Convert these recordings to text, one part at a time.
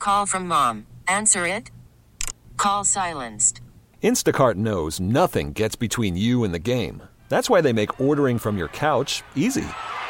Call from mom. Answer it. Call silenced. Instacart knows nothing gets between you and the game. That's why they make ordering from your couch easy.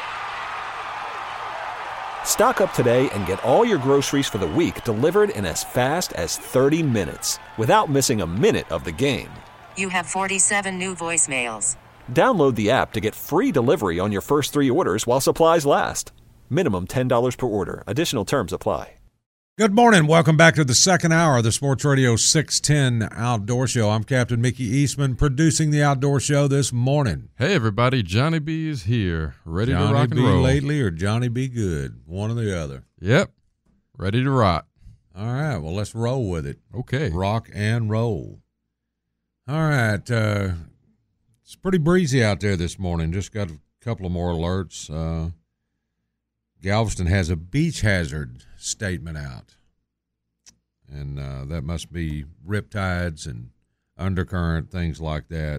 Stock up today and get all your groceries for the week delivered in as fast as 30 minutes without missing a minute of the game. You have 47 new voicemails. Download the app to get free delivery on your first 3 orders while supplies last. Minimum $10 per order. Additional terms apply. Good morning. Welcome back to the second hour of the Sports Radio 610 Outdoor Show. I'm Captain Mickey Eastman, producing the Outdoor Show this morning. Hey, everybody. Johnny B is here, ready to rock and roll. Johnny B lately or Johnny B good, one or the other. Yep, ready to rock. All right, well, let's roll with it. Okay. Rock and roll. All right, it's pretty breezy out there this morning. Just got a couple of more alerts. Galveston has a beach hazard statement out, and that must be riptides and undercurrent, things like that.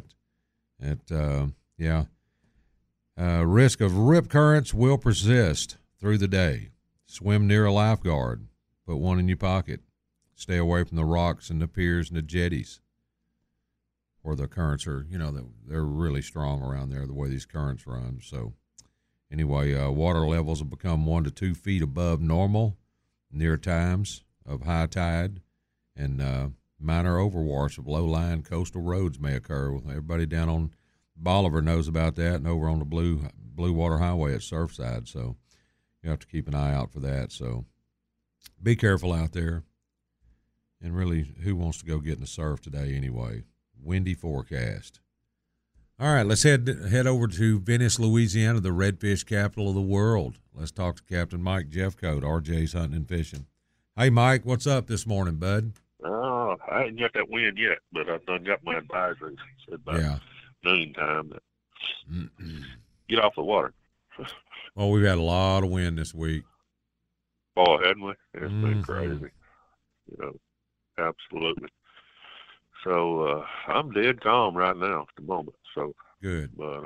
Risk of rip currents will persist through the day. Swim near a lifeguard. Put one in your pocket. Stay away from the rocks and the piers and the jetties, where the currents are, they're really strong around there, the way these currents run. So anyway, water levels have become 1 to 2 feet above normal near times of high tide, and minor overwash of low-lying coastal roads may occur. Everybody down on Bolivar knows about that, and over on the Blue Water Highway at Surfside. So you have to keep an eye out for that. So be careful out there. And really, who wants to go get in the surf today anyway? Windy forecast. All right, let's head over to Venice, Louisiana, the redfish capital of the world. Let's talk to Captain Mike Jeffcoat, RJ's Hunting and Fishing. Hey, Mike, what's up this morning, bud? I ain't got that wind yet, but I've done got my advisory. Said by noon time that get off the water. Well, we've had a lot of wind this week. Boy, hadn't we? It's been crazy. Absolutely. So I'm dead calm right now at the moment. So good. But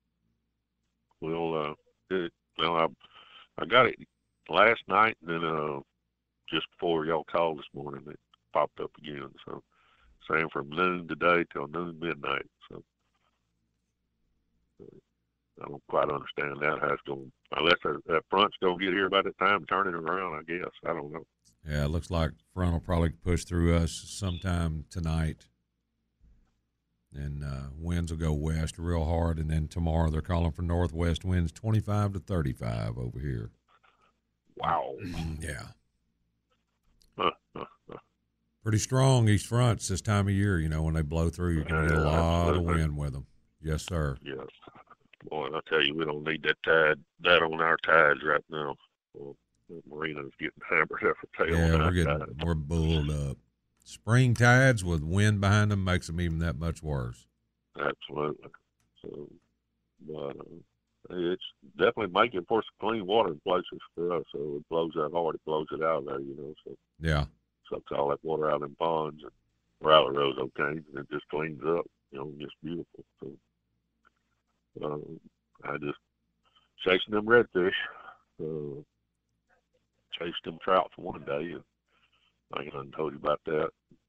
I got it last night, and then just before y'all called this morning, it popped up again. So same from noon today till noon midnight. So I don't quite understand that, how it's going, unless that front's going to get here by the time, turn it around, I guess. I don't know. Yeah, it looks like front will probably push through us sometime tonight. And winds will go west real hard, and then tomorrow they're calling for northwest winds 25 to 35 over here. Wow. Yeah. Pretty strong east fronts this time of year. When they blow through, you're going to get a lot of wind with them. Yes, sir. Yes. Boy, I tell you, we don't need that on our tides right now. Well, the marina's getting hammered every day on our tides. We're bulled up. Spring tides with wind behind them makes them even that much worse. Absolutely. So, but it's definitely making for some clean water in places for us. So it blows that hard, it blows it out of there, So yeah, sucks all that water out in ponds or out of those canes, and it just cleans up. Just beautiful. So I just chasing them redfish, chased them trout for one day, and I ain't told you about that.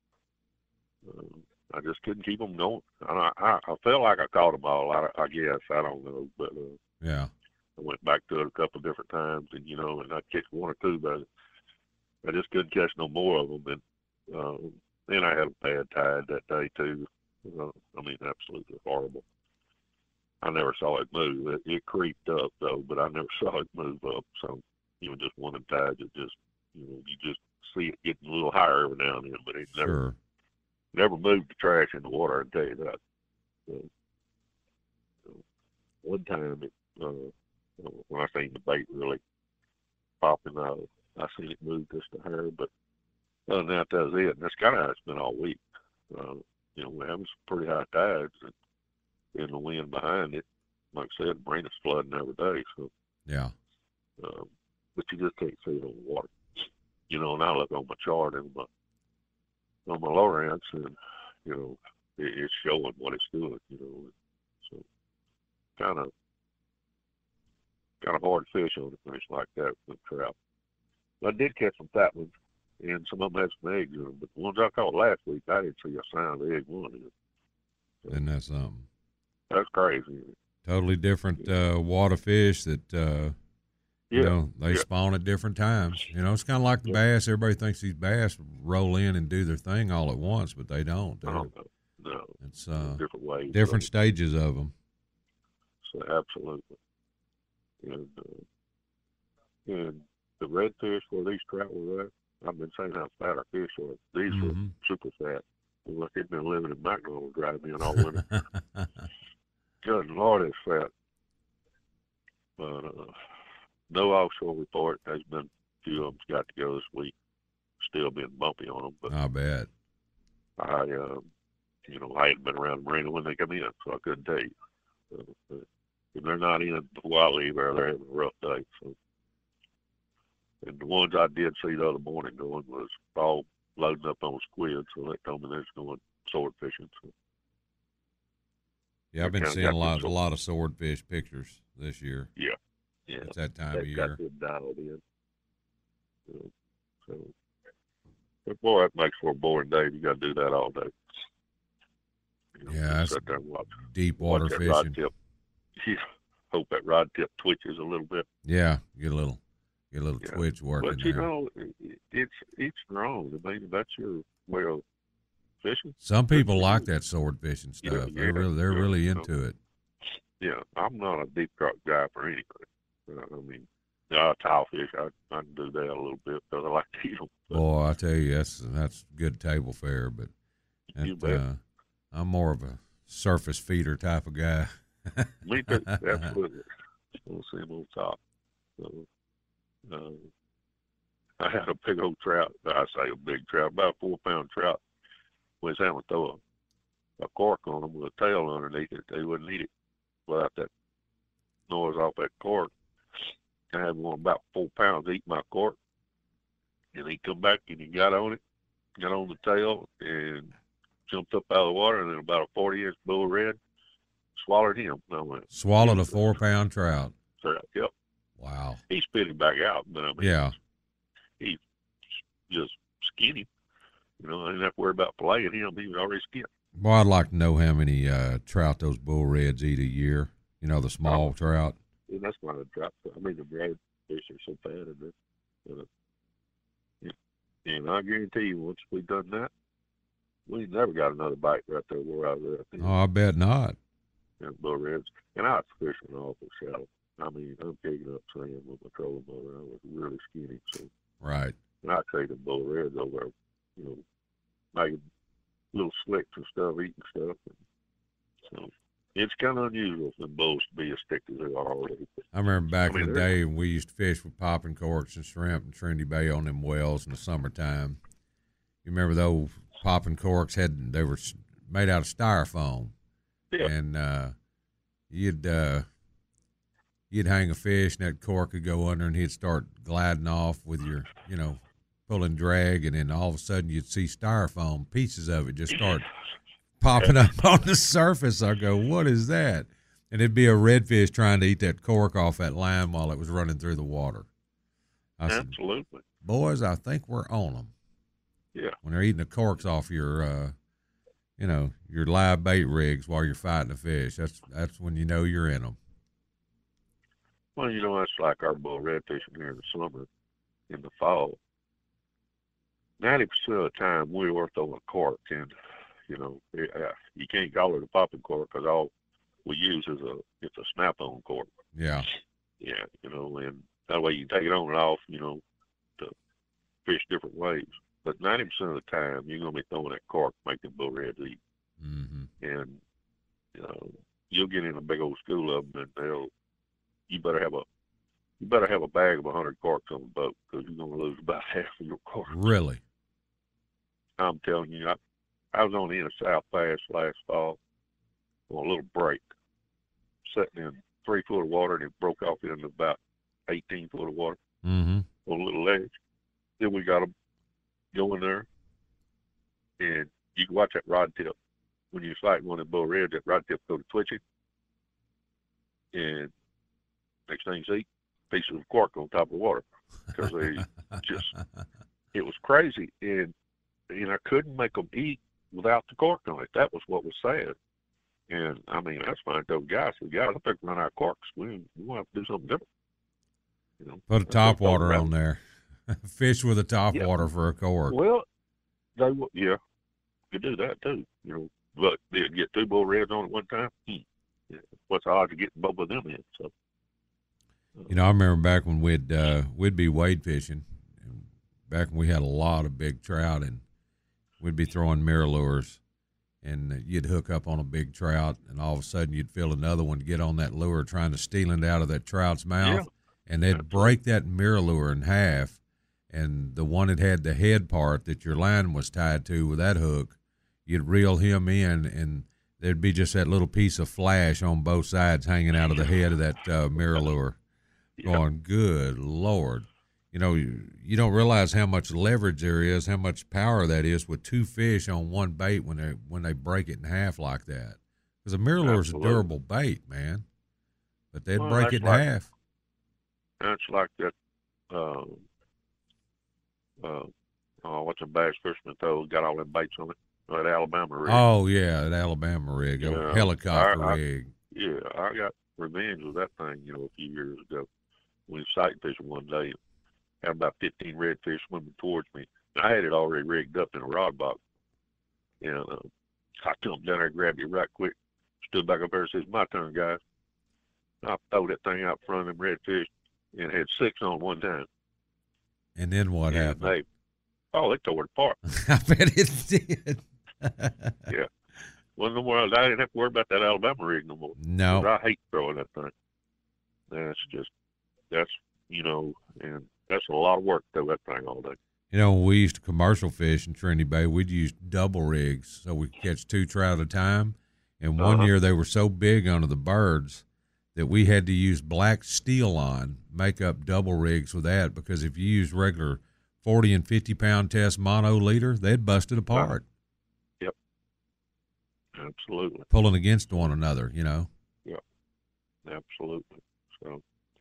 I just couldn't keep them going. I felt like I caught them all. I guess I don't know, but yeah, I went back to it a couple of different times, and and I catch one or two, but I just couldn't catch no more of them. And then I had a bad tide that day too. Absolutely horrible. I never saw it move. It creeped up though, but I never saw it move up. So just one of the tides that just you just see it getting a little higher every now and then, but it never moved the trash in the water, I can tell you that. So one time, when I seen the bait really popping out, I seen it move just a hair, but other than that, that's it. And that's kind of how it's been all week. We're having some pretty high tides, and the wind behind it, like I said, marina's flooding every day. So yeah. But you just can't see it on the water. And I look on my chart and on my Lowrance, and it's showing what it's doing. So kind of hard to fish on a fish like that with trout. But I did catch some fat ones and some of them had some eggs in them. But the ones I caught last week, I didn't see a sign of egg one in it. And that's something. That's crazy. Totally different water fish that you know, they yeah. spawn at different times. You know, it's kind of like the bass. Everybody thinks these bass roll in and do their thing all at once, but they don't. No. It's different ways. different stages of them. So absolutely. And the redfish where these trout were at, I've been saying how fat our fish are. These were super fat. Look, they've been living in McDonald's driving in all winter. Good Lord, it's fat. But no offshore report. There's been a few of them's got to go this week. Still been bumpy on them, but I bet. I hadn't been around the marina when they come in, so I couldn't tell you. But if they're not in before I leave, they're having a rough day. So, and the ones I did see the other morning going was all loading up on squid, so that told me they're going sword fishing. So. Yeah, I've been seeing a lot of swordfish pictures this year. Yeah. It's that time of year. Got them dialed in. So, but boy, that makes for a boring day. You got to do that all day. Yeah, sit there and watch deep water that fishing. Rod tip. Yeah, hope that rod tip twitches a little bit. Yeah, get a little twitch working. But you know, it's wrong. I mean, that's your way of fishing. Some people like that sword fishing stuff. They're really into it. Yeah, I'm not a deep carp guy for anything. I mean, tile fish, I can do that a little bit because I like to eat them. Boy, I tell you, that's good table fare. But I'm more of a surface feeder type of guy. Me too, absolutely. We'll see them on top. So, I had a big old trout. I say a big trout, about a 4-pound trout. Was having to throw a cork on them with a tail underneath it. They wouldn't eat it without that noise off that cork. I had one about 4 pounds eat my cork, and he come back and he got on it, got on the tail, and jumped up out of the water, and then about a 40-inch bull red swallowed him. I went, swallowed a 4-pound trout. Yep. Wow. He spit him back out, but I mean, yeah, he just skinned him. You know, I didn't have to worry about filleting him. He was already skinned. Well, I'd like to know how many trout those bull reds eat a year. You know, the small trout. And that's why the trout. I mean, the red fish are so fat in it. And I guarantee you, once we done that, we never got another bite right there where I was at. Oh, I bet not. And bull reds. And I was fishing awful shallow. I mean, I'm kicking up sand with my trolling motor. I was really skinny. So. Right. And I take the bull reds over there, you know, making little slicks and stuff, eating stuff. And so it's kind of unusual for bulls to be as thick as they are already. I remember back in the day when we used to fish with popping corks and shrimp in Trinity Bay on them wells in the summertime. You remember those popping corks they were made out of styrofoam. Yeah. And you'd hang a fish and that cork would go under and he'd start gliding off with your, you know, pulling drag, and then all of a sudden you'd see styrofoam pieces of it just start popping up on the surface. I go, what is that? And it'd be a redfish trying to eat that cork off that line while it was running through the water. I Absolutely. said, boys, I think we're on them. Yeah. When they're eating the corks off your, your live bait rigs while you're fighting the fish, that's when you know you're in them. Well, you know, that's like our bull red fishing here in the summer. In the fall, 90% of the time we were throwing a cork, and you know, you can't call it a popping cork because all we use is a snap-on cork. Yeah. Yeah, you know, and that way you can take it on and off, you know, to fish different ways. But 90% of the time you're gonna be throwing that cork, making bull reds eat, and you know, you'll get in a big old school of them, and you better have a bag of 100 corks on the boat because you're going to lose about half of your corks. Really? I'm telling you, I was on the end of South Pass last fall on a little break, sitting in 3 foot of water, and it broke off into about 18 foot of water on a little ledge. Then we got them going there, and you can watch that rod tip. When you're fighting one of the bull reds, that rod tip go to twitching, and next thing you see, pieces of cork on top of the water because they just it was crazy, and I couldn't make them eat without the cork on it. That was what was sad. And I mean, that's fine. Those guys, I think we run out of corks. We want to have to do something different. You know, put a top water on there. Fish with a top water for a cork. Well, you could do that too. You know, but they'd get 2 bull reds on at one time. Yeah. What's the odds of getting both of them in? So, you know, I remember back when we'd be wade fishing, and back when we had a lot of big trout, and we'd be throwing mirror lures, and you'd hook up on a big trout, and all of a sudden you'd feel another one get on that lure trying to steal it out of that trout's mouth, and they'd break that mirror lure in half, and the one that had the head part that your line was tied to with that hook, you'd reel him in, and there'd be just that little piece of flash on both sides hanging out of the head of that mirror lure. Going, good Lord. You know, you don't realize how much leverage there is, how much power that is with 2 fish on one bait when they break it in half like that. Because a mirror lure is a durable bait, man. But they'd break it in half. That's like that, what's a bass fisherman throw? Got all them baits on it. That Alabama rig. Oh, yeah, that Alabama rig, a helicopter rig. Yeah, I got revenge with that thing, you know, a few years ago. We were sight fishing one day. Had about 15 redfish swimming towards me. And I had it already rigged up in a rod box. And I jumped down there, grabbed it right quick, stood back up there and says, "My turn, guys." And I threw that thing out in front of them redfish and had 6 on one time. And then what happened? They tore it apart. I bet it did. Yeah. Well, no more. I didn't have to worry about that Alabama rig no more. No. I hate throwing that thing. That's you know, and that's a lot of work to throw that thing all day. You know, when we used to commercial fish in Trinity Bay, we'd use double rigs so we could catch 2 trout at a time. And one year they were so big under the birds that we had to use black steel on, make up double rigs with that, because if you use regular 40 and 50-pound test mono leader, they'd bust it apart. Yep. Absolutely. Pulling against one another, you know. Yep. Absolutely. So.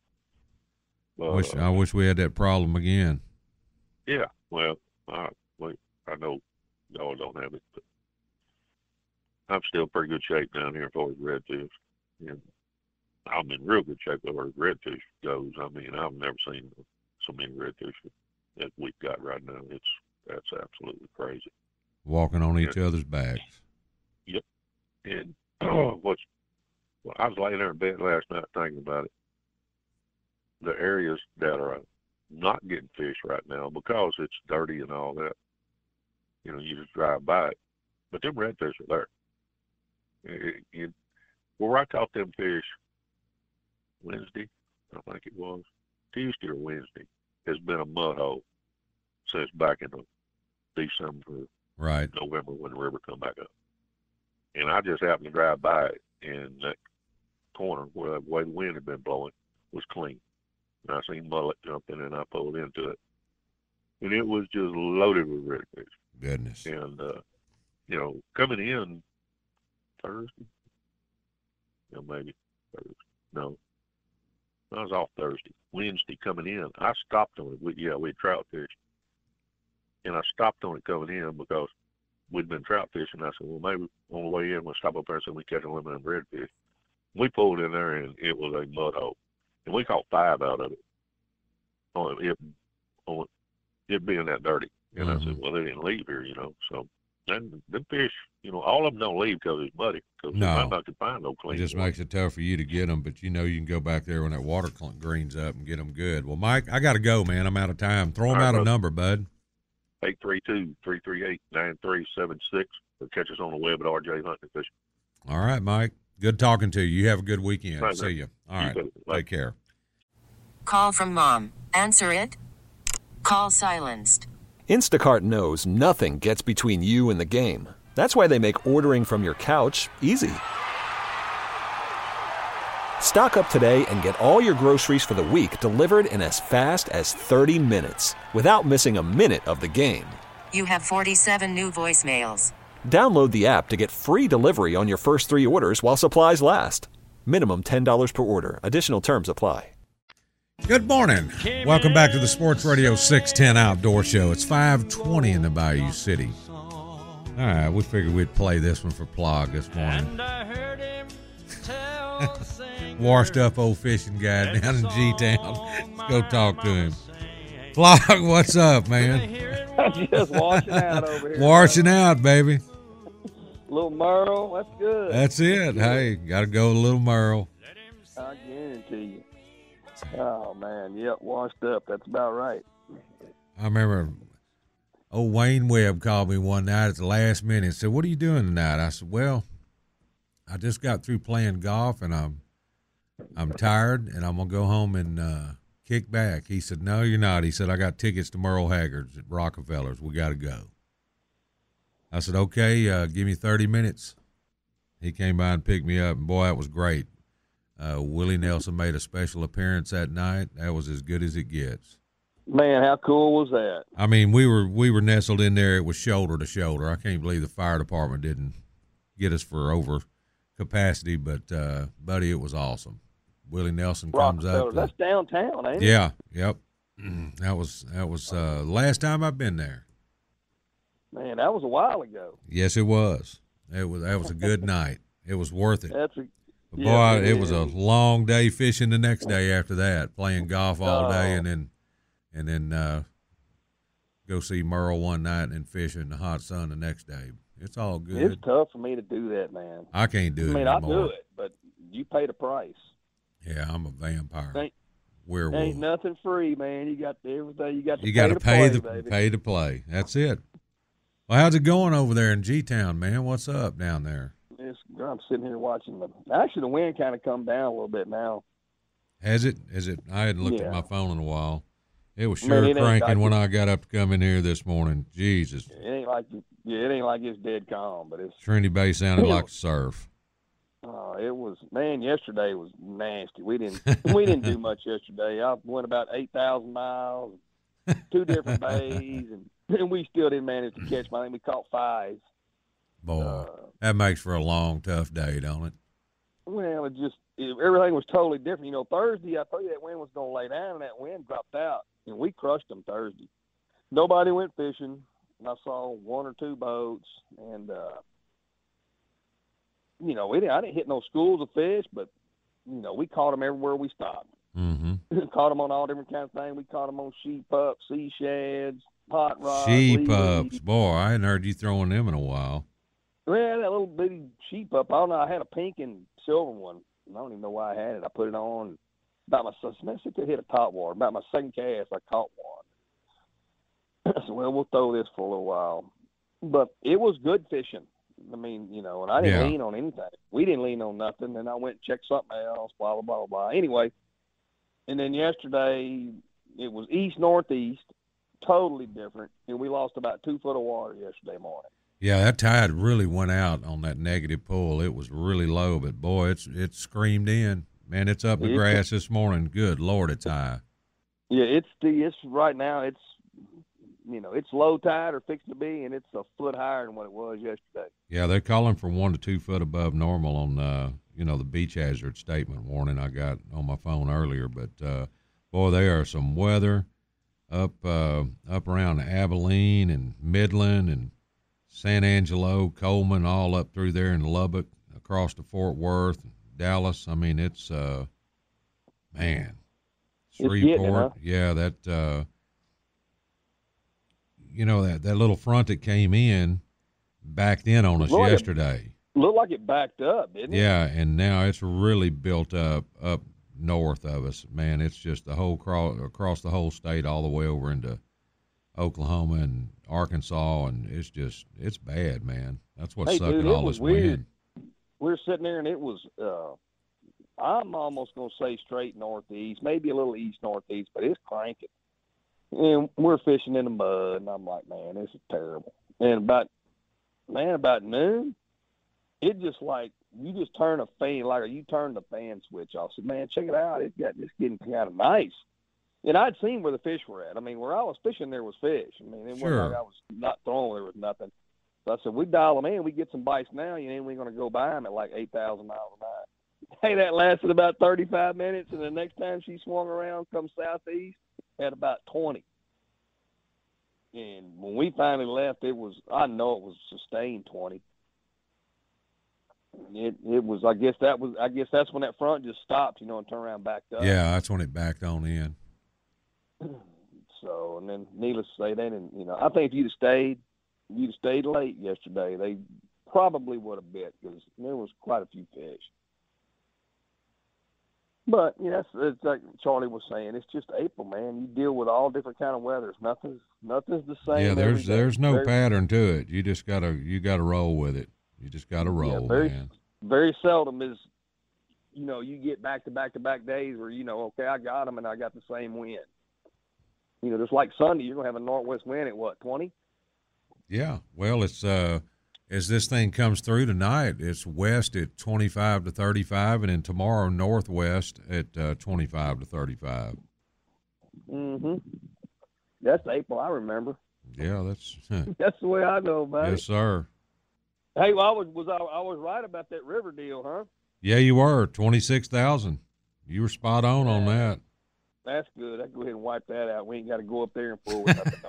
I wish we had that problem again. Yeah. Well, I know y'all don't have it, but I'm still in pretty good shape down here as far as redfish. And I'm in real good shape as far as redfish goes. I mean, I've never seen so many redfish that we've got right now. That's absolutely crazy. Walking on each other's backs. Yep. And I was laying there in bed last night thinking about it. The areas that are not getting fish right now because it's dirty and all that, you know, you just drive by it. But them redfish are there. Where I caught them fish Wednesday, I think it was, Tuesday or Wednesday, has been a mud hole since back in December, right, November when the river come back up. And I just happened to drive by it, and that corner where the way the wind had been blowing was clean. And I seen mullet jumping, and I pulled into it. And it was just loaded with redfish. Goodness. And, you know, coming in Thursday, maybe Thursday. No, I was off Thursday. Wednesday coming in, I stopped on it. We had trout fish. And I stopped on it coming in because we'd been trout fishing. I said, well, maybe on the way in, we'll stop up there and see if we catch a limit of redfish. We pulled in there, and it was a mud hole. And we caught 5 out of it on it being that dirty. And I said, well, they didn't leave here, you know. So, and the fish, you know, all of them don't leave because it's muddy. Because they might not find no clean. It just makes it tough for you to get them, but you know you can go back there when that water greens up and get them good. Well, Mike, I got to go, man. I'm out of time. Throw them out a number, bud. 832-338-9376, or catch us on the web at RJ Hunting Fishing. All right, Mike. Good talking to you. You have a good weekend. Right, see you. All right. Take care. Call from mom. Answer it. Call silenced. Instacart knows nothing gets between you and the game. That's why they make ordering from your couch easy. Stock up today and get all your groceries for the week delivered in as fast as 30 minutes without missing a minute of the game. You have 47 new voicemails. Download the app to get free delivery on your first 3 orders while supplies last. Minimum $10 per order. Additional terms apply. Good morning. Welcome back to the Sports Radio 610 Outdoor Show. It's 5:20 in the Bayou City. All right, we figured we'd play this one for Plog this morning. Washed up old fishing guy down in G-Town. Let's go talk to him. Plog, what's up, man? I'm just washing out over here. Washing out, baby. Little Merle, that's good. That's it. Hey, got to go with a little Merle. I guarantee you. Oh, man. Yep, washed up. That's about right. I remember old Wayne Webb called me one night at the last minute and said, "What are you doing tonight?" I said, "Well, I just got through playing golf and I'm tired and I'm going to go home and kick back." He said, "No, you're not." He said, "I got tickets to Merle Haggard's at Rockefeller's. We got to go." I said, "Okay, give me 30 minutes." He came by and picked me up, and boy, that was great. Willie Nelson made a special appearance that night. That was as good as it gets. Man, how cool was that? I mean, we were nestled in there. It was shoulder to shoulder. I can't believe the fire department didn't get us for over capacity, but buddy, it was awesome. Willie Nelson comes up. That's downtown, ain't it? Yeah, yep. That was last time I've been there. Man, that was a while ago. Yes, it was. That was a good night. It was worth it. But boy, yeah, it was a long day fishing the next day after that, playing golf all day, and then go see Merle one night and then fish in the hot sun the next day. It's all good. It's tough for me to do that, man. I can't do it anymore. I do it, but you pay the price. Yeah, I'm a vampire. Werewolf. Ain't nothing free, man. You got everything. You got to pay to play. That's it. Well, how's it going over there in G-Town, man? What's up down there? I'm sitting here watching actually the wind kind of come down a little bit now. Has it? I hadn't looked at my phone in a while. It was sure cranking when I got up to come in here this morning. Jesus. It ain't like it's dead calm, but it's Trinity Bay sounded like surf. It was, man, yesterday was nasty. We didn't do much yesterday. I went about 8,000 miles, 2 different bays, and we still didn't manage to catch. I think we caught 5. Boy, that makes for a long, tough day, don't it? Well, everything was totally different. You know, Thursday, I told you that wind was going to lay down, and that wind dropped out, and we crushed them Thursday. Nobody went fishing, and I saw 1 or 2 boats, and, you know, I didn't hit no schools of fish, but, you know, we caught them everywhere we stopped. Mm-hmm. Caught them on all different kinds of things. We caught them on sheep pups, sea shads, pot rods. Sheep pups. Boy, I hadn't heard you throwing them in a while. Well, that little bitty sheep pup, I don't know, I had a pink and silver one. I don't even know why I had it. I put it on. About my second hit a top water. About my second cast, I caught one. I said, well, we'll throw this for a little while. But it was good fishing. I mean, you know, and I didn't lean on anything. We didn't lean on nothing. And I went and checked something else, blah, blah, blah, blah. Anyway, and then yesterday it was east-northeast, totally different. And we lost about 2 foot of water yesterday morning. Yeah, that tide really went out on that negative pull. It was really low, but boy, it screamed in. Man, it's up in the grass this morning. Good Lord, it's high. Yeah, it's right now. It's, you know, it's low tide or fixing to be, and it's a foot higher than what it was yesterday. Yeah, they're calling for 1 to 2 foot above normal on you know, the beach hazard statement warning I got on my phone earlier. But boy, there are some weather up around Abilene and Midland and San Angelo, Coleman, all up through there in Lubbock, across to Fort Worth, Dallas. I mean, it's man, Shreveport. Yeah, that you know, that little front that came in backed in on us yesterday. Looked like it backed up, didn't it? Yeah, and now it's really built up north of us. Man, it's just the whole across the whole state, all the way over into Oklahoma and Arkansas, and it's bad, man. That's what's sucking all this wind. We're sitting there, and it was I'm almost going to say straight northeast, maybe a little east northeast, but it's cranking. And we're fishing in the mud, and I'm like, man, this is terrible. And about noon, it just like you just turn a fan, like you turn the fan switch off. I said, man, check it out. It's getting kind of nice. And I'd seen where the fish were at. I mean, where I was fishing, there was fish. I mean, it wasn't like I was not throwing, there was nothing. So I said, we dial them in, we get some bites now, and then we're going to go buy them at like 8,000 miles an hour. Hey, that lasted about 35 minutes, and the next time she swung around, come southeast, at about 20. And when we finally left, I know it was sustained 20. It was. I guess that's when that front just stopped, and turned around and backed up. Yeah, that's when it backed on in. So, and then needless to say, they didn't. I think if you'd have stayed late yesterday, they probably would have bit because there was quite a few fish. But it's like Charlie was saying. It's just April, man. You deal with all different kind of weathers. Nothing's the same. Yeah, there's no pattern to it. You just gotta roll with it. You just gotta roll, man. Very seldom is, you get back to back to back days where okay, I got them and I got the same wind. Just like Sunday, you're gonna have a northwest wind at what, 20? Yeah. Well, it's as this thing comes through tonight, it's west at 25 to 35, and then tomorrow northwest at 25 to 35. Mhm. That's April, I remember. Yeah, that's that's the way I know about it. Yes, sir. Hey, well, I was right about that river deal, huh? Yeah, you were 26,000. You were spot on that. That's good. I can go ahead and wipe that out. We ain't got to go up there and fool with nothing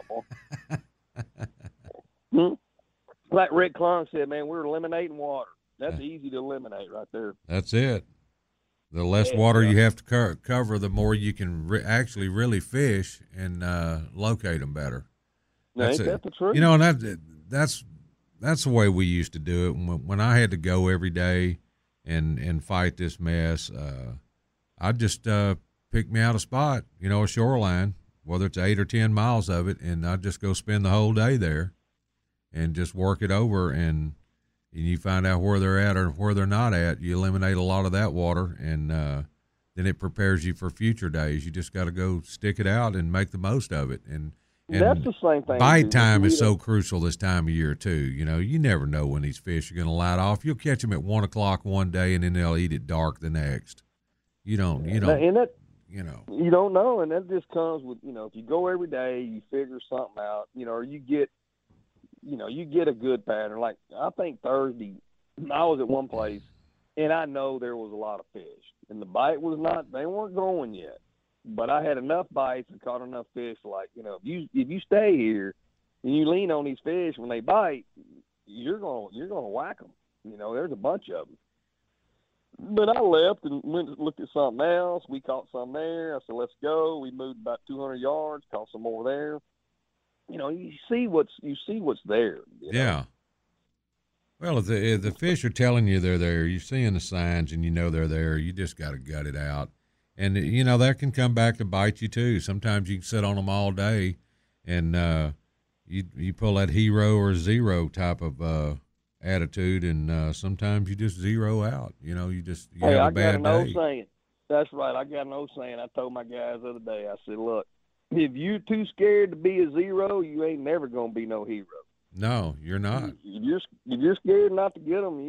no more. Like Rick Klung said, man, we're eliminating water. That's easy to eliminate right there. That's it. The less water you have to cover, the more you can actually really fish and locate them better. Ain't that the truth? And that's the way we used to do it. When I had to go every day and fight this mess, I'd just pick me out a spot, a shoreline, whether it's 8 or 10 miles of it, and I'd just go spend the whole day there and just work it over, and you find out where they're at or where they're not at. You eliminate a lot of that water, and then it prepares you for future days. You just got to go stick it out and make the most of it. And that's the same thing. Bite time is so crucial this time of year too. You never know when these fish are going to light off. You'll catch them at 1 o'clock one day, and then they'll eat it dark the next. You don't know, and that just comes with if you go every day, you figure something out, or you get a good pattern. Like I think Thursday, I was at one place, and I know there was a lot of fish, and the bite they weren't growing yet. But I had enough bites and caught enough fish. Like if you stay here and you lean on these fish when they bite, you're gonna whack them. There's a bunch of them. But I left and went and looked at something else. We caught some there. I said, "Let's go." We moved about 200 yards, caught some more there. You see what's there. Yeah. Well, if the fish are telling you they're there, you're seeing the signs, and they're there. You just got to gut it out. And, that can come back to bite you, too. Sometimes you can sit on them all day, and you pull that hero or zero type of attitude, and sometimes you just zero out. You have a bad day. I got an old saying. That's right. I got an old saying. I told my guys the other day, I said, look, if you're too scared to be a zero, you ain't never going to be no hero. No, you're not. If you're scared not to get them,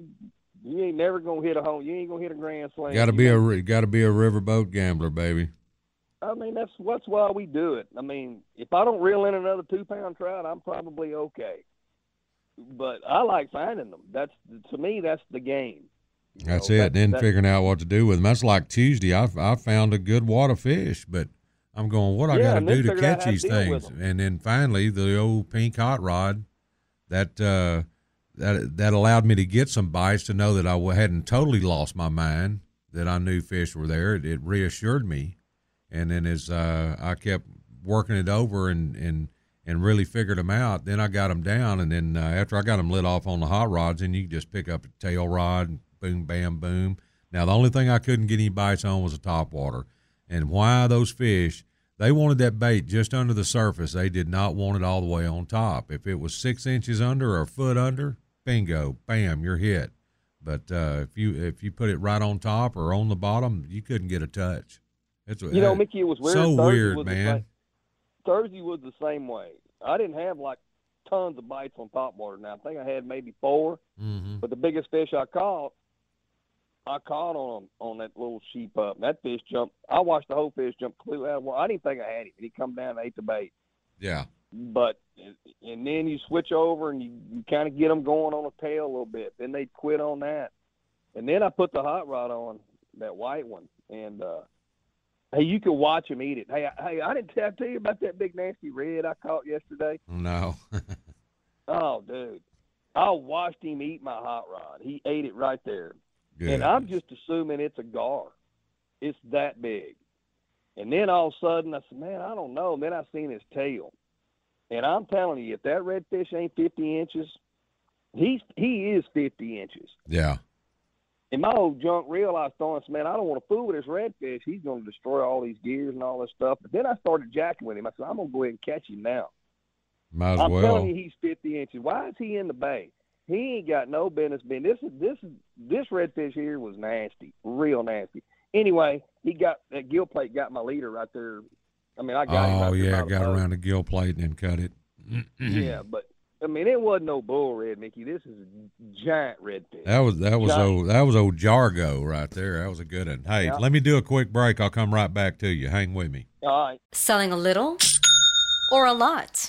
you ain't never gonna hit a home. You ain't gonna hit a grand slam. Got to be a riverboat gambler, baby. I mean, that's why we do it. I mean, if I don't reel in another 2-pound trout, I'm probably okay. But I like finding them. To me, that's the game. That's it. Then figuring out what to do with them. That's like Tuesday. I found a good wad of fish, but I'm going, what I got to do to catch these things? And then finally, the old pink hot rod that allowed me to get some bites, to know that I hadn't totally lost my mind, that I knew fish were there. It reassured me. And then as I kept working it over and really figured them out, then I got them down. And then after I got them lit off on the hot rods, and you can just pick up a tail rod and boom, bam, boom. Now, the only thing I couldn't get any bites on was a topwater. And why those fish, they wanted that bait just under the surface. They did not want it all the way on top. If it was 6 inches under or a foot under, bingo, bam, you're hit. But if you put it right on top or on the bottom, you couldn't get a touch. Mickey, it was weird. So Thursday weird, man. Thursday was the same way. I didn't have like tons of bites on topwater. Now I think I had maybe 4, but the biggest fish I caught on that little sheep up. And that fish jumped. I watched the whole fish jump completely out of water. I didn't think I had him. He come down and ate the bait. Yeah. But and then you switch over and you kind of get them going on the tail a little bit. Then they quit on that. And then I put the hot rod on, that white one, and hey, you can watch him eat it. Hey, I didn't tell you about that big nasty red I caught yesterday. No. Oh, dude, I watched him eat my hot rod. He ate it right there. Good. And I'm just assuming it's a gar. It's that big. And then all of a sudden, I said, man, I don't know. And then I seen his tail. And I'm telling you, if that redfish ain't 50 inches, he is 50 inches. Yeah. And my old junk reel, I was throwing, man, I don't want to fool with this redfish. He's going to destroy all these gears and all this stuff. But then I started jacking with him. I said, I'm going to go ahead and catch him now. Might as I'm well. telling you, he's 50 inches. Why is he in the bay? He ain't got no business being. This redfish here was nasty, real nasty. Anyway, he got that gill plate, got my leader right there. I mean, I got him. Oh, right yeah, there got around the gill plate and then cut it. Yeah, but I mean, it wasn't no bull red, Mickey. This is a giant redfish. That was old Jargo right there. That was a good one. Hey, Yeah. let me do a quick break. I'll come right back to you. Hang with me. All right. Selling a little or a lot?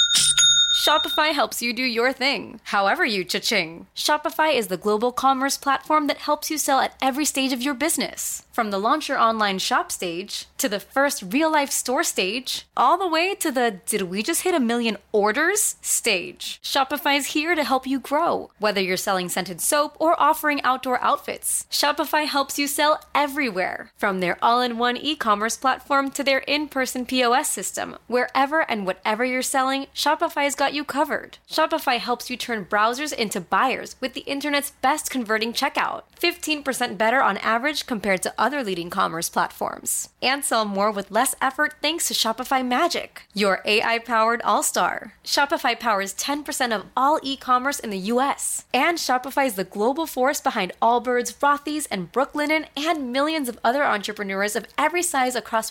Shopify helps you do your thing, however you cha-ching. Shopify is the global commerce platform that helps you sell at every stage of your business. From the launch your online shop stage, to the first real-life store stage, all the way to the did we just hit 1 million orders stage. Shopify's here to help you grow. Whether you're selling scented soap or offering outdoor outfits, Shopify helps you sell everywhere. From their all-in-one e-commerce platform to their in-person POS system, wherever and whatever you're selling, Shopify's got you covered. Shopify helps you turn browsers into buyers with the internet's best converting checkout. 15% better on average compared to other leading commerce platforms. And sell more with less effort thanks to Shopify Magic, your AI-powered all-star. Shopify powers 10% of all e-commerce in the U.S. And Shopify is the global force behind Allbirds, Rothy's, and Brooklinen, and millions of other entrepreneurs of every size across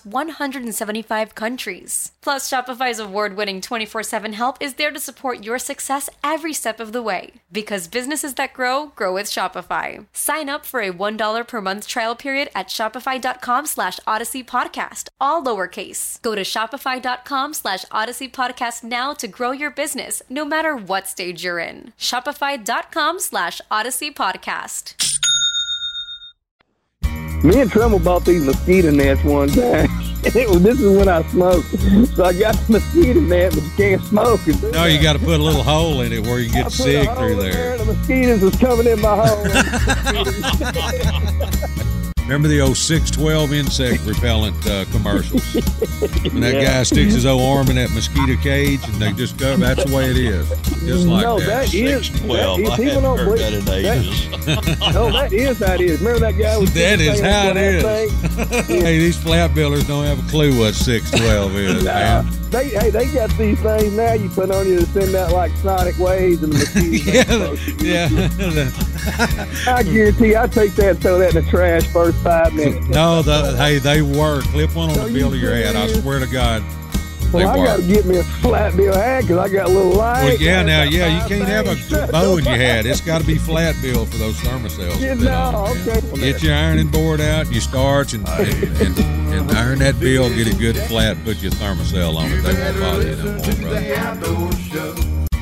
175 countries. Plus, Shopify's award-winning 24/7 help is there to support your success every step of the way. Because businesses that grow with Shopify. Sign up for a $1 per month trial period at shopify.com/Odyssey Podcast, all lowercase. Go to shopify.com/Odyssey Podcast now to grow your business, no matter what stage you're in. Shopify.com/Odyssey Podcast. Me and Trumbull bought these mosquito nets one time. This is when I smoked. So I got the mosquito net, but you can't smoke it. No, you got to put a little hole in it where you can I get put a sick hole through in there. The mosquitoes was coming in my hole. Remember the old 612 insect repellent commercials? When that guy sticks his old arm in that mosquito cage and they just go, that's the way it is. Just like No, that. that is 612. I people haven't don't heard believe- that in ages. No, that is how it is. Remember that guy was That is saying how it that is. thing? Hey, these flat billers don't have a clue what 612 is, man. They got these things now you put on you to send out like sonic waves and the mosquitoes. Yeah. I guarantee I take that and throw that in the trash first 5 minutes. No, hey, they work. Clip one on the bill of your head. I swear to God, they Well, I got to work. get me a flat bill hat because I got a little light. Well, yeah, now, yeah, you can't have a bow in your hat. It's got to be flat bill for those thermocells. Yeah, to fit on, no, man. okay. Well, Get your ironing board out, you starch, and iron that bill, get it good flat, put your thermocell on it. They won't bother you no more, brother.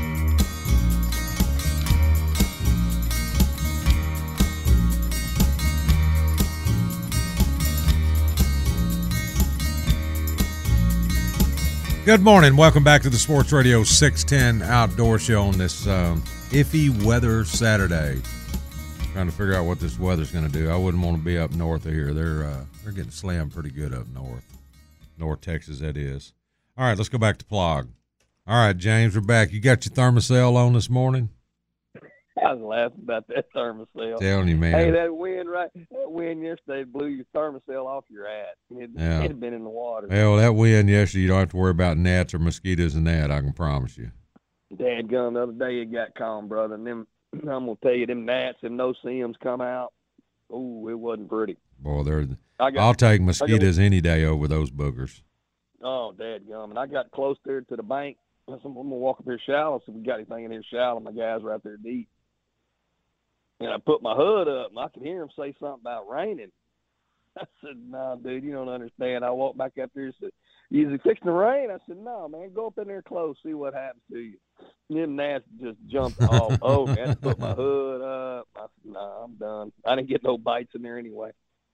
Good morning. Welcome back to the Sports Radio 610 Outdoor Show on this iffy weather Saturday. Trying to figure out what this weather's going to do. I wouldn't want to be up north of here. They're getting slammed pretty good up North Texas, that is. All right, let's go back to Plog. All right, James, we're back. You got your thermocell on this morning? I was laughing about that thermocell. Telling you, man. Hey, that wind yesterday blew your thermocell off your hat. It had been in the water. Well, that wind yesterday, you don't have to worry about gnats or mosquitoes and that, I can promise you. Dadgum, the other day it got calm, brother. And them, I'm going to tell you, them gnats, them no-see-ums come out. Ooh, it wasn't pretty. Boy, I'll take mosquitoes any day over those boogers. Oh, dadgum. And I got close there to the bank. I said, I'm going to walk up here shallow. So we got anything in here shallow. My guys are out there deep. And I put my hood up, and I could hear him say something about raining. I said, no, dude, you don't understand. I walked back up there and said, is it fixing to rain? I said, no, man, go up in there close, see what happens to you. And them gnats just jumped all over me. I had to put my hood up. I said, no, I'm done. I didn't get no bites in there anyway.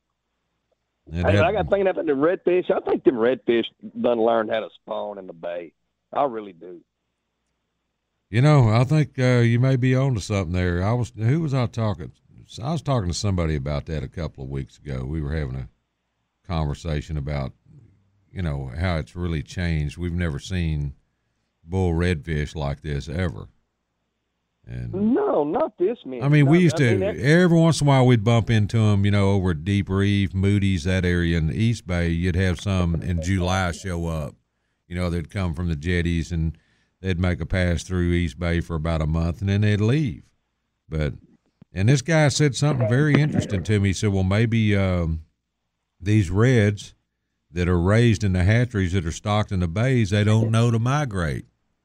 And Hey, that- I got thinking about the redfish. I think them redfish done learned how to spawn in the bay. I really do. You know, I think you may be on to something there. Who was I talking? I was talking to somebody about that a couple of weeks ago. We were having a conversation about, you know, how it's really changed. We've never seen bull redfish like this ever. And No, not this man. I mean, we No, used I to, mean, that- every once in a while we'd bump into them, you know, over at Deep Reef, Moody's, that area in the East Bay. You'd have some in July show up. You know, they'd come from the jetties and they'd make a pass through East Bay for about a month and then they'd leave. And this guy said something very interesting to me. He said, well, maybe these reds that are raised in the hatcheries that are stocked in the bays, they don't know to migrate.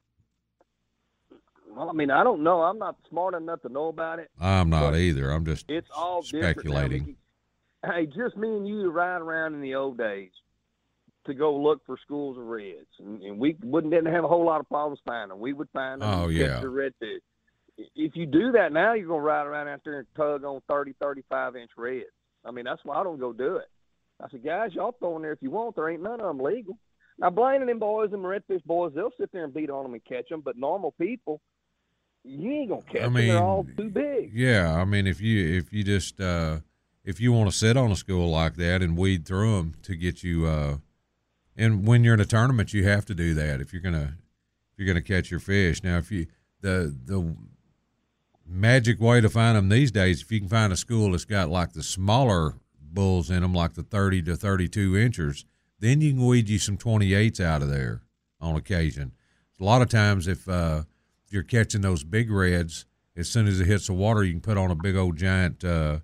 Well, I mean, I don't know. I'm not smart enough to know about it. I'm not But either. I'm just It's all different now. speculating. Hey, just me and you ride around in the old days to go look for schools of reds, and we didn't have a whole lot of problems finding them. We would find them. Oh, and yeah. catch the redfish. If you do that now, you're gonna ride around out there and tug on 30, 35-inch reds. I mean, that's why I don't go do it. I said, guys, y'all throw in there if you want. There ain't none of them legal. Now, Blaine and them boys, them redfish boys, they'll sit there and beat on them and catch them. But normal people, you ain't gonna catch them. They're all too big. Yeah, I mean, if you just if you want to sit on a school like that and weed through them to get you, and when you're in a tournament, you have to do that if you're gonna catch your fish. Now, if you the magic way to find them these days, if you can find a school that's got like the smaller bulls in them, like the 30 to 32 inchers, then you can weed you some 28s out of there on occasion. A lot of times, if you're catching those big reds, as soon as it hits the water, you can put on a big old giant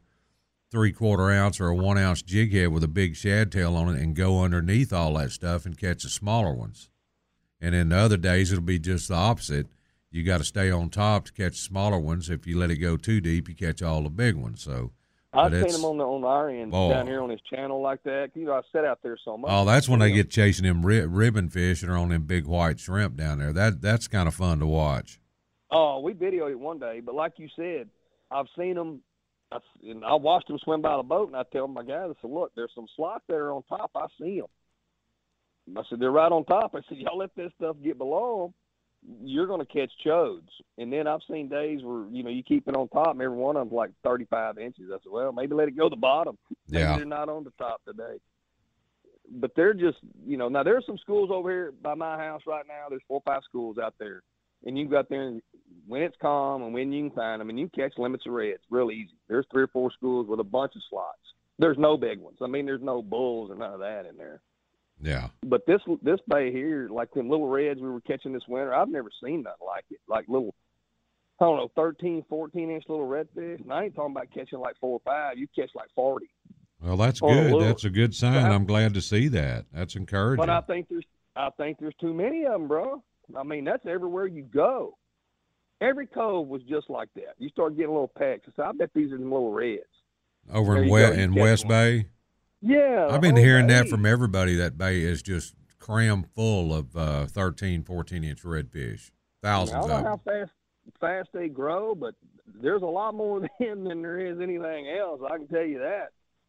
3/4 ounce or a 1 ounce jig head with a big shad tail on it and go underneath all that stuff and catch the smaller ones. And then the other days, it'll be just the opposite. You got to stay on top to catch smaller ones. If you let it go too deep, you catch all the big ones. So I've seen them on our end Oh. down here on this channel like that. You know, I sit out there so much. Oh, that's when they get chasing them ribbon fish that are on them big white shrimp down there. That's kind of fun to watch. Oh, we videoed it one day, but like you said, I've seen them, and I watched them swim by the boat, and I tell my guys, I said, look, there's some slots that are on top. I see them. I said, they're right on top. I said, y'all let this stuff get below them, you're going to catch chodes. And then I've seen days where, you know, you keep it on top, and every one of them's like 35 inches. I said, well, maybe let it go to the bottom. Maybe Yeah. they're not on the top today. But they're just, you know, now there's some schools over here by my house right now. There's 4 or 5 schools out there. And you can go out there and when it's calm and when you can find them, and you can catch limits of reds real easy. There's 3 or 4 schools with a bunch of slots. There's no big ones. I mean, there's no bulls or none of that in there. Yeah. But this bay here, like them little reds we were catching this winter, I've never seen nothing like it. Like little, I don't know, 13, 14-inch little redfish. And I ain't talking about catching like 4 or 5. You catch like 40. Well, that's Oh, good. Lord. That's a good sign. Yeah. I'm glad to see that. That's encouraging. But I think there's too many of them, bro. I mean, that's everywhere you go. Every cove was just like that. You start getting little packs. So I bet these are them little reds. Over There in you go. You in catch West one. Bay, Yeah. I've been the whole hearing that bay. from everybody. That bay is just crammed full of 13, 14-inch redfish. I Thousands don't of know them. how fast they grow, but there's a lot more of them than there is anything else. I can tell you that.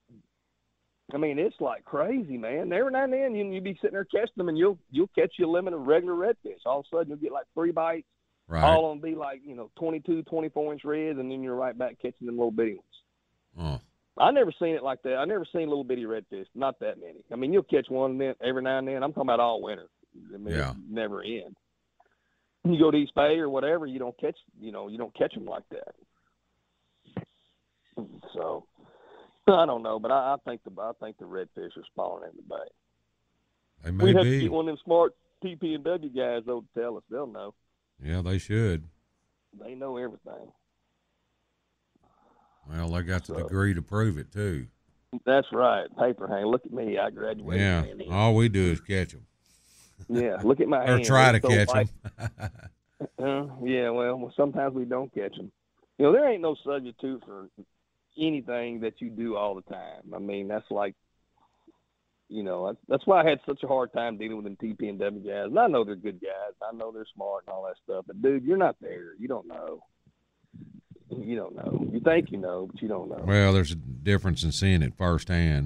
I mean, it's like crazy, man. Every now and then you'll be sitting there catching them, and you'll catch you a limit of regular redfish. All of a sudden, you'll get like 3 bites. Right. All of them be like, 22, 24-inch reds, and then you're right back catching them little bitty ones. Oh. I never seen it like that. I never seen little bitty redfish. Not that many. I mean, you'll catch one every now and then. I'm talking about all winter. I mean, Yeah. it never ends. You go to East Bay or whatever, you don't catch them like that. So I don't know, but I think the redfish are spawning in the bay. They may We have to be. get one of them smart TP&W guys though to tell us. They'll know. Yeah, they should. They know everything. Well, they got the So- degree to prove it too. That's right. Paper hang. Look at me. I graduated. Yeah. man. All we do is catch them Yeah. Look at my or hand. try to It's so catch white. them. Yeah, well, sometimes we don't catch them. There ain't no substitute for anything that you do all the time. I mean, that's like, that's why I had such a hard time dealing with them TP&W guys. And I know they're good guys. I know they're smart and all that stuff. But, dude, you're not there. You don't know. You don't know. You think you know, but you don't know. Well, there's a difference in seeing it firsthand.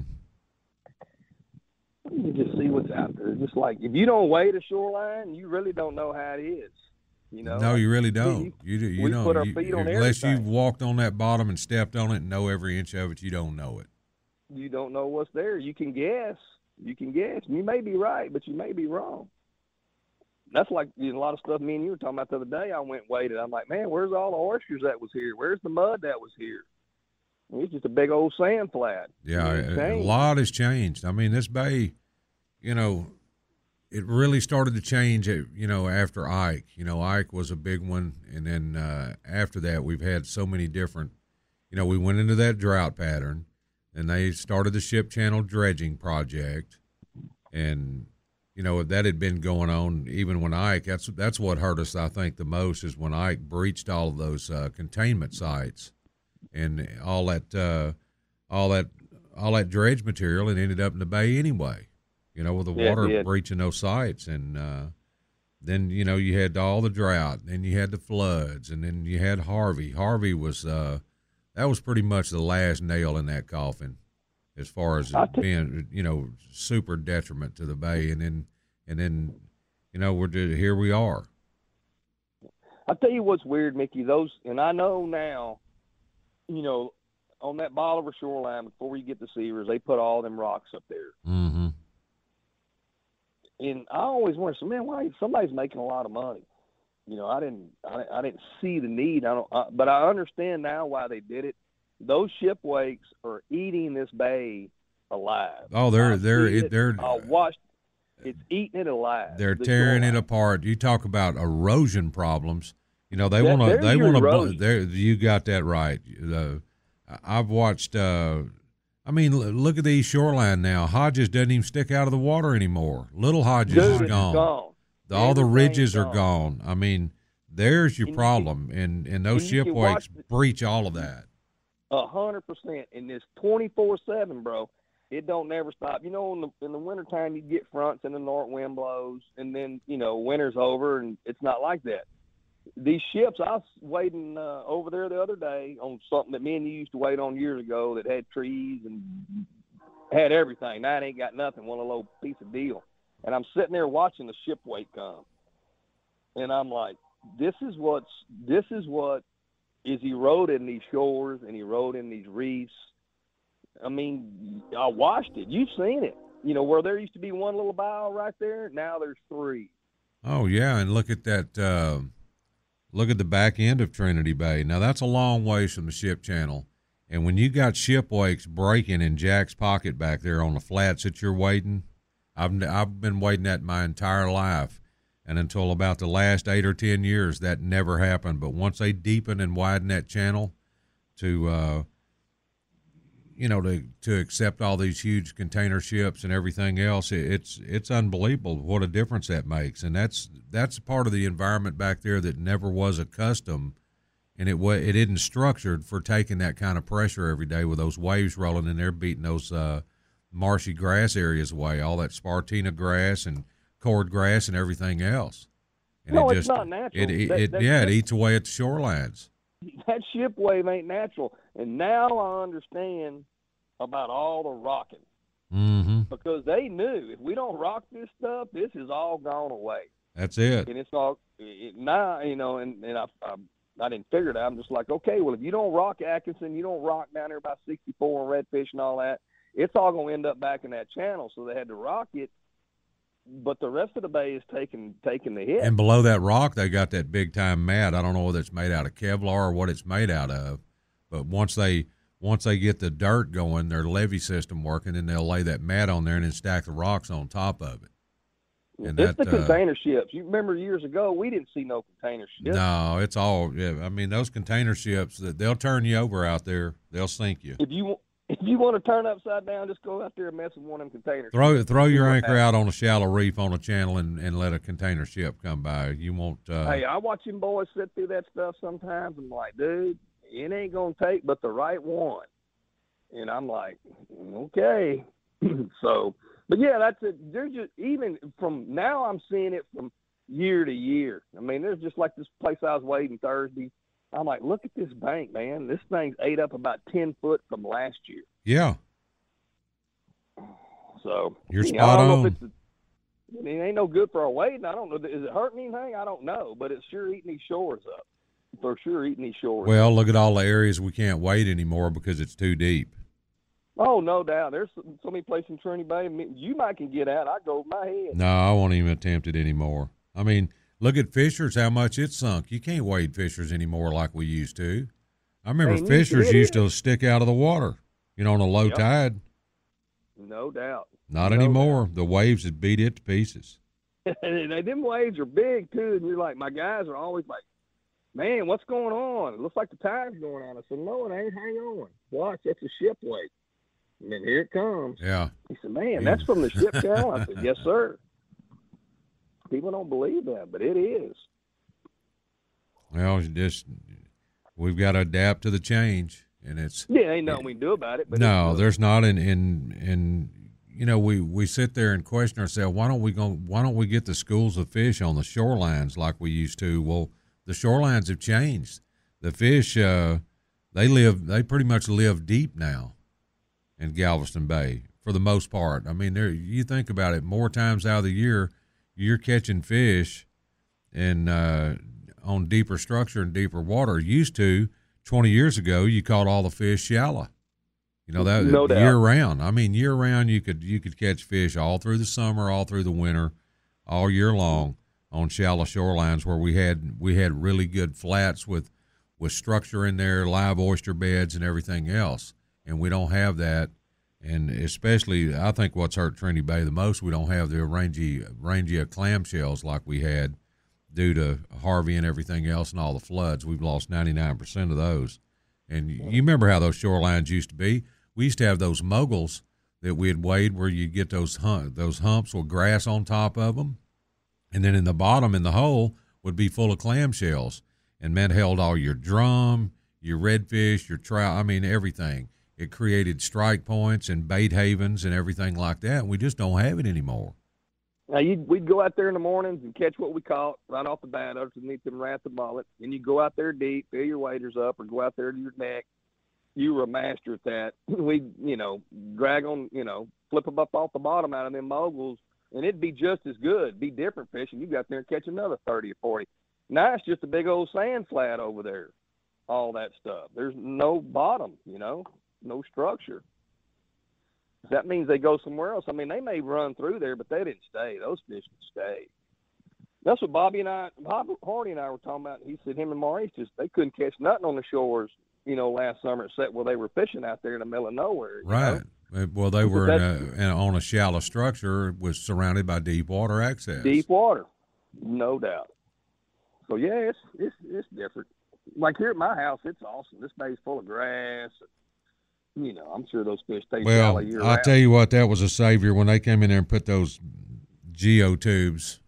You just see what's out there. Just like if you don't weigh the shoreline, you really don't know how it is. You know? No, you really don't. You we don't. put our feet on unless everything. you've walked on that bottom and stepped on it and know every inch of it, you don't know it. You don't know what's there. You can guess. You may be right, but you may be wrong. That's like a lot of stuff me and you were talking about the other day. I went and weighed it. I'm like, man, where's all the oysters that was here? Where's the mud that was here? It's just a big old sand flat. Yeah, a lot has changed. I mean, this bay, you know, it really started to change, you know, after Ike. You know, Ike was a big one, and then after that, we've had so many different, you know, we went into that drought pattern, and they started the Ship Channel dredging project, and, you know, that had been going on even when Ike, that's what hurt us, I think, the most, is when Ike breached all of those containment sites and all that dredge material, and ended up in the bay anyway. You know, with the water breaching those sites. And then, you know, you had all the drought, then you had the floods, and then you had Harvey. Harvey was, that was pretty much the last nail in that coffin as far as being, you know, super detriment to the bay. And then, you know, here we are. I'll tell you what's weird, Mickey, and I know now, you know, on that Bolivar shoreline, before you get to Seavers, they put all them rocks up there. Mm-hmm. And I always wonder, so man, why somebody's making a lot of money? You know, I didn't see the need. But I understand now why they did it. Those ship wakes are eating this bay alive. Oh, I watched. It's eating it alive. They're tearing it apart. You talk about erosion problems. You know, they want to. You got that right. I've watched. I mean, look at the East Shoreline now. Hodges doesn't even stick out of the water anymore. Little Hodges is gone. All the ridges are gone. I mean, there's your problem, and those ship wakes breach all of that. 100%. And this 24/7, bro. It don't never stop. You know, in the wintertime, you get fronts and the north wind blows, and then, you know, winter's over, and it's not like that. These ships, I was waiting over there the other day on something that me and you used to wait on years ago that had trees and had everything. Now it ain't got nothing, one little piece of deal. And I'm sitting there watching the ship wake come. And I'm like, this is what is eroding these shores and eroding these reefs. I mean, I watched it. You've seen it. You know, where there used to be one little bow right there, now there's three. Oh, yeah, and look at that look at the back end of Trinity Bay. Now, that's a long ways from the Ship Channel. And when you got ship wakes breaking in Jack's Pocket back there on the flats that you're wading, I've been wading that my entire life. And until about the last 8 or 10 years, that never happened. But once they deepen and widen that channel to accept all these huge container ships and everything else, it's unbelievable what a difference that makes. And that's part of the environment back there that never was accustomed, and it isn't structured for taking that kind of pressure every day with those waves rolling in there, beating those marshy grass areas away, all that Spartina grass and cord grass and everything else. And it's not natural. It eats away at the shorelines. That ship wave ain't natural. And now I understand about all the rocking. Mm-hmm. Because they knew if we don't rock this stuff, this is all gone away. That's it. And it's all now, you know, and I didn't figure it out. I'm just like, okay, well, if you don't rock Atkinson, you don't rock down there by 64 and Redfish and all that, it's all going to end up back in that channel. So they had to rock it. But the rest of the bay is taking the hit. And below that rock, they got that big time mat. I don't know whether it's made out of Kevlar or what it's made out of. But once they get the dirt going, their levee system working, then they'll lay that mat on there and then stack the rocks on top of it. And it's the container ships. You remember years ago, we didn't see no container ships. No, it's all. Yeah, I mean, those container ships, they'll turn you over out there. They'll sink you. If you want to turn upside down, just go out there and mess with one of them containers. Throw your anchor out on a shallow reef on a channel and let a container ship come by. You won't. Hey, I watch them boys sit through that stuff sometimes. I'm like, dude, it ain't gonna take but the right one. And I'm like, okay. So, but yeah, that's it. They're just, even from now, I'm seeing it from year to year. I mean, there's just like this place I was waiting Thursday. I'm like, look at this bank, man. This thing's ate up about 10 foot from last year. Yeah. So You're I spot don't know on. if it ain't no good for our weight. I don't know. Is it hurting anything? I don't know, but it's sure eating these shores up. For sure eating these shores. Well, look at all the areas we can't wade anymore because it's too deep. Oh, no doubt. There's so many places in Trinity Bay. You might can get out. I go over my head. No, I won't even attempt it anymore. I mean, look at Fishers, how much it sunk. You can't wade Fishers anymore like we used to. I remember Hey, Fishers it used is. to stick out of the water, on a low Yep. tide. No doubt. Not No anymore. The waves had beat it to pieces. And them waves are big, too. And you're like, my guys are always like, man, what's going on? It looks like the tide's going on. I said, no, it ain't. Hang on. Watch, that's a ship wake. And then here it comes. Yeah. He said, man, that's from the ship channel. I said, yes, sir. People don't believe that, but it is. Well, we've got to adapt to the change, and it's Yeah, ain't nothing we can do about it. But no, it's, there's not. And we sit there and question ourselves, why don't we get the schools of fish on the shorelines like we used to? Well, the shorelines have changed. The fish, they pretty much live deep now in Galveston Bay for the most part. I mean, you think about it, more times out of the year, you're catching fish and on deeper structure and deeper water. Used to 20 years ago, you caught all the fish shallow. That No doubt. year round. I mean, year round, you could catch fish all through the summer, all through the winter, all year long on shallow shorelines where we had really good flats with structure in there, live oyster beds and everything else. And we don't have that. And especially, I think what's hurt Trinity Bay the most, we don't have the rangy clamshells like we had due to Harvey and everything else and all the floods. We've lost 99% of those. And you remember how those shorelines used to be? We used to have those moguls that we had weighed where you get those humps with grass on top of them. And then in the bottom, in the hole, would be full of clamshells. And that held all your drum, your redfish, your trout, I mean, everything. It created strike points and bait havens and everything like that. And we just don't have it anymore. Now, we'd go out there in the mornings and catch what we caught right off the bat underneath them rats and mullet. And you go out there deep, fill your waders up, or go out there to your neck. You were a master at that. We'd, drag on, flip them up off the bottom out of them moguls, and it'd be just as good, be different fish, and you got there and catch another 30 or 40. Now it's just a big old sand flat over there, all that stuff. There's no bottom, no structure. That means they go somewhere else. I mean, they may run through there, but they didn't stay. Those fish would stay. That's what Bob Hardy and I were talking about. He said him and Maurice they couldn't catch nothing on the shores, last summer except where they were fishing out there in the middle of nowhere. Right. Well, they were on a shallow structure, was surrounded by deep water access. Deep water, no doubt. So yeah, it's different. Like here at my house, it's awesome. This bay's full of grass. I'm sure those fish stay shallow year round. I'll tell you what, that was a savior when they came in there and put those geotubes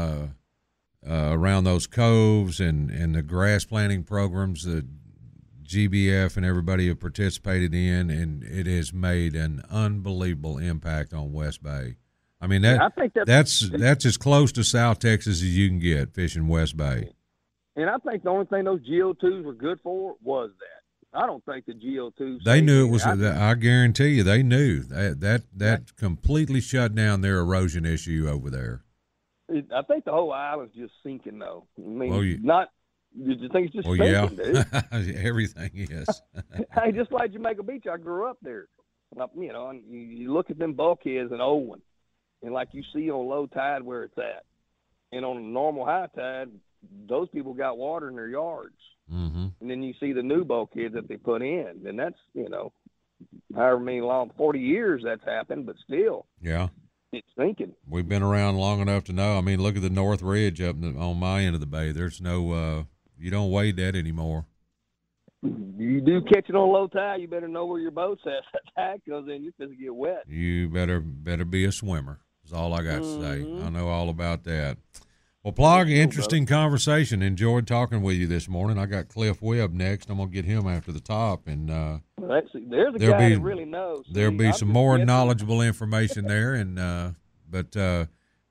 around those coves and the grass planting programs that GBF and everybody have participated in, and it has made an unbelievable impact on West Bay. I mean, I think that's as close to South Texas as you can get fishing West Bay. And I think the only thing those geotubes were good for was that. I don't think the geotubes. They knew it was. I guarantee you, they knew that completely shut down their erosion issue over there. I think the whole island's just sinking, though. I mean, you think it's just sinking, yeah. dude? Everything is. Hey, just like Jamaica Beach, I grew up there. And you look at them bulkheads in Owen, and like you see on low tide where it's at, and on a normal high tide, those people got water in their yards. Mm-hmm. And then you see the new bulkheads that they put in, and that's however many 40 years that's happened, but still, yeah, it's sinking. We've been around long enough to know. I mean, look at the North Ridge up on my end of the bay. There's no, you don't wade that anymore. You do catch it on low tide, you better know where your boat's at. That tide comes in, you're supposed to get wet. You better be a swimmer. Is all I got to say. I know all about that. Well, Plog, interesting conversation. Enjoyed talking with you this morning. I got Cliff Webb next. I'm going to get him after the top. And there's a guy that really knows. There'll be some more knowledgeable information there. And but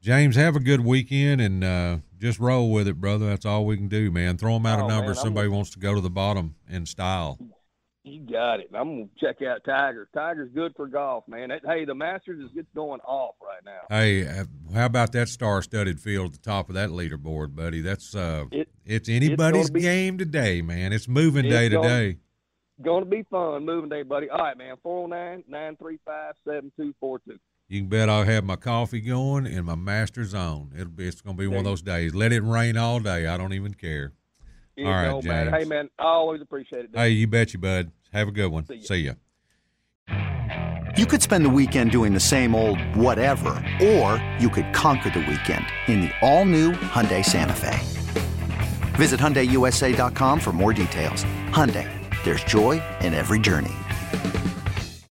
James, have a good weekend and just roll with it, brother. That's all we can do, man. Throw them out a number if somebody wants to go to the bottom in style. You got it. I'm going to check out Tiger. Tiger's good for golf, man. Hey, the Masters is just going off right now. Hey, how about that star-studded field at the top of that leaderboard, buddy? That's it's anybody's game today, man. It's moving day today. Going to be fun, moving day, buddy. All right, man, 409-935-7242. You can bet I'll have my coffee going and my Masters on. It's going to be one of those days. Let it rain all day. I don't even care. All right, James. Man. Hey, man, I always appreciate it, dude. Hey, you bet you, bud. Have a good one. See ya. You could spend the weekend doing the same old whatever, or you could conquer the weekend in the all-new Hyundai Santa Fe. Visit HyundaiUSA.com for more details. Hyundai, there's joy in every journey.